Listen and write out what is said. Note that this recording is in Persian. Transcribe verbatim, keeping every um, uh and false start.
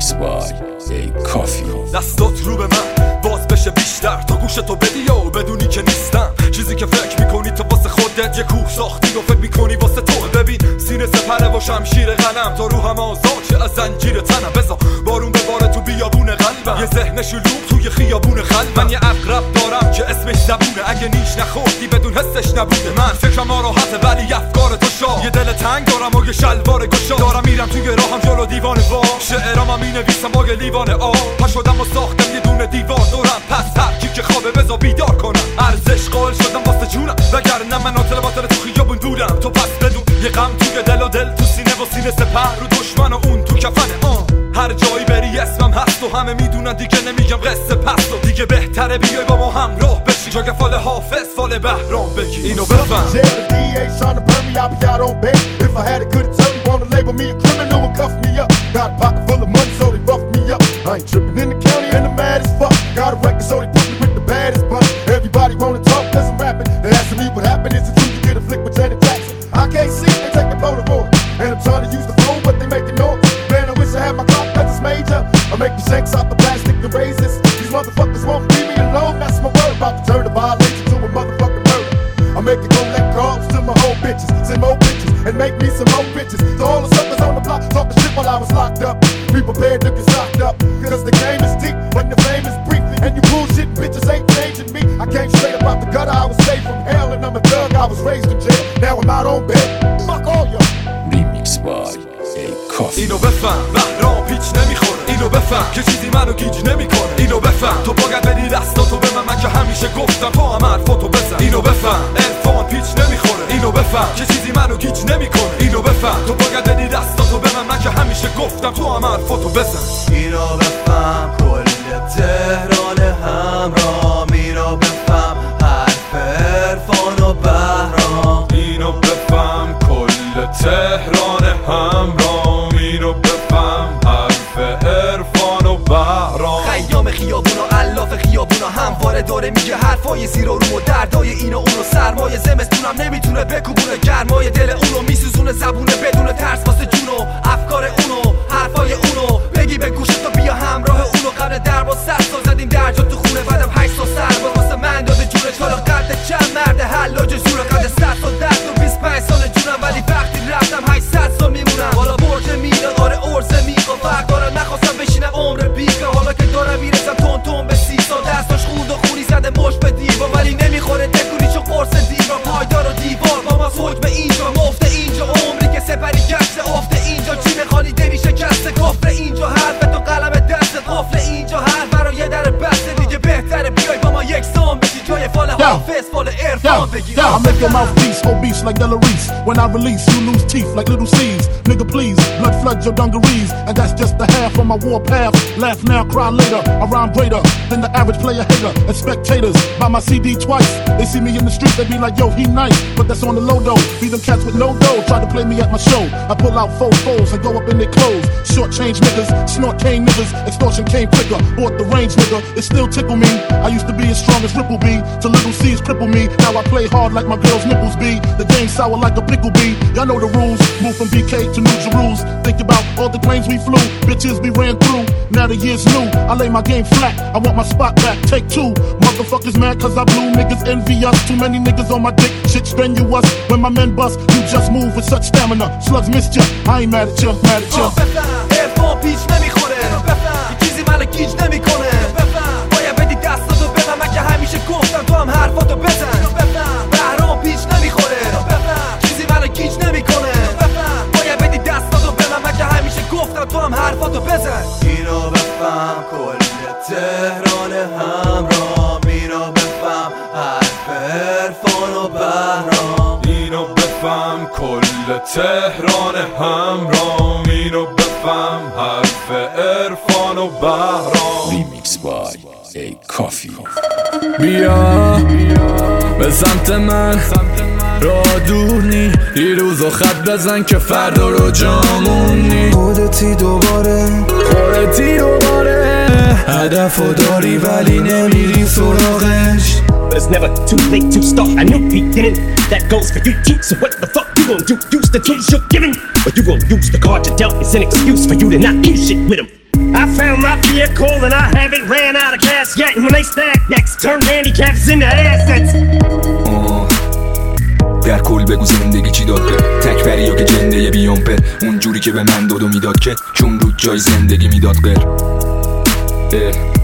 ریمیکس بای ای کافی. دستات رو به من باز بشه بیشتر تا گوشتو بدی و بدونی که نیستم چیزی که فکر میکنی تو واسه خودت یه کوه ساختی و فکر میکنی واسه تو. ببین سینه سپره و شمشیر غنم تا روحم آزاد شه از زنجیر تنم. بذار بارون بباره تو بیابون قلبم، یه ذهن شلوغ توی خیابون قلبم. من یه عقرب دارم که اسمش زبونه، اگه نیش نخوردی بدون حسش نبوده. من فکرم آراحته ولی افکار تو شاه. یه دل تنگ دارم و یه شلوار گشا. دارم میرم توی راهم جلو دیوان وا، شعرام هم مینویسم با یه لیوان آب. پا شدم و ساختم یه دونه دیوار دورم، پس هر کی که خوابه بذار بیدار کنم. ارزش قائل شدم واسه جونم، وگرنه من آتل باطل تو خیابون دورم. تو پس بدون یه غم توی دل و دل تو سینه و سینه سپر رو دشمن و اون تو کفنه. آه هر جایی بری اسمم هست و همه میدونن دیگه نمیگم قصه پس و دیگه بهتره بیای با ما همراه بشی. جا که فال حافظ فال بهرام بگی اینو بفهم. I ain't trippin' in the county and the mad as fuck. Got a record so they put me with the baddest bunch. Everybody wanna talk cause I'm rapping. They asking me what happened, is it true you get a flick with Janet Jackson? I can't see, they take the Polaroid. And I'm trying to use the phone but they making noise. Man, I wish I had my clock cause it's major. I make the shakes off the plastic erasers. These motherfuckers won't leave me alone, that's my word. About to turn the violation to a motherfucking murder. I make it go let calls to my whole bitches. Send more bitches and make me some more bitches. So all the suckers on the block talking shit while I was locked up. Be prepared to get stocked up. Cause the game is deep when the fame is brief. And you bullshit bitches ain't changing me. I came straight up out the gutter, I was saved from hell. And I'm a thug, I was raised in jail. Now I'm out on bed. Fuck all y'all. ریمیکس بای ای کافی. اینو بفهم بهرام پیچ نمیخوره. اینو بفهم که چیزی منو گیج نمیکنه. اینو بفهم تو باید بدی دستاتو به من، من که همیشه گفتم تو هم حرفاتو بزن. اینو بفهم عرفان پیچ نمیخوره. اینو بفهم که چیزی منو گیج نمیکنه. اینو بفهم تو باید بدی دستاتو به من، من که همیشه گفتم تو هم حرفاتو بزن. اینو بفهم کل تهران همراه. اینو بفهم حرف عرفان و بهرام. اینو بفهم کل تهران همراه. اینو بفهم حرف عرفان و بهرام. خیام خیابون و الاف خیابون و همواره داره میگه حرفای زیر و رو و دردای این و اون و سرمایه زمستونم نمیتونه بکوبونه. گرمای دل اونو میسوزونه زبونه بدون ترس واسه جونو. افکار اونو حرفای اونو بگی به گوشت و بیا همراه اونو. قبل درب و صد سال زدیم درجا تو خونه، بعدم هشت سال سرباز واسه من داده جونش. حالا قد چند مرد حلاج زور قد صد سال درد و بیست و پنج سال جونم. ولی وقتی رفتم هشتصد سال میمونم. حالا برج میله آره ارزه میقا فرق دارم. نخواستم بشینم عمر بیگا، حالا که دارم میرسم تون تون به سی سال. دستاش خود و خونی زده مش به دیوار، ولی نمیخوره تکونی چون قرص دیوار. پایدار و دیوار با ما فوج به اینجا مفته. اینجا عمری که سپری گشت افته. اینجا چی میخوانی دلی شکسته کفر. اینجا حرف تو قلم دست قفل. اینجا هر برای یه در بسته دیگه بهتره بیای با ما یک سام بشی. جای فال حافظ فال عرفان بگی. I make your mouthpiece obese like Della Reese. When I release you lose teeth like little seeds. Nigga please, blood floods your dungarees. And that's just the half of my war path. Laugh now, cry later. I rhyme greater than the average player hater. And spectators buy my C D twice. They see me in the street, they be like, yo, he nice. But that's on the low though. Be them cats with no dough, try to play me at my show. I pull out four fours and go up in their clothes. Short change niggas, snort cane niggas. Extortion came quicker, bought the range nigga. It still tickle me. I used to be as strong as Ripple B. To little C's cripple me. Now I play hard like my girl's nipples be. The game sour like a pickle bee. Y'all know the rules. Move from B K to New Jerusalem. Think about all the planes we flew. Bitches we ran through. Now the year's new. I lay my game flat. I want my spot back. Take two. Motherfuckers mad cause I blew. Niggas envy us. Too many niggas on my dick. Shit strenuous. When my men bust, you just move with such stamina. Slugs missed ya. I ain't mad at ya. Mad at ya. عرفان پیچ نمیخوره. چیزی منو گیج نمیکنه. باید بدی دستاتو به من، من که همیشه گفتم تو هم حرفاتو بزن. بهرام پیچ نمیخوره. چیزی منو گیج نمیکنه. باید بدی دستاتو به من، من که همیشه گفتم تو هم حرفاتو بزن. اینو بفهم کل تهران همراه. اینو بفهم حرف عرفان و بهرام. اینو بفهم کل تهران همراه. اینو بفهم حرف عرفان و بهرام. ریمیکس بای ای کافی. بیا به سمت من راه دور نی. دیروز و خط بزن که فردا رو جامونی. خودتی دوباره خودتی دوباره هدفو داری ولی نمیری سراغش. But it's never too late to start a new beginning. That goes for you too, so what the fuck you gon' do? Use the tools you're given, or you gon' use the card you dealt as an excuse for you to not do shit with them. I I found my vehicle and I haven't ran out of gas yet. And when they stack next, turn handicaps into assets. آه. در کل بگو زندگی چی داد به تک بریا که جنده بیام پر اونجوری که به من داد و میداد که چون رو جای زندگی میداد غیر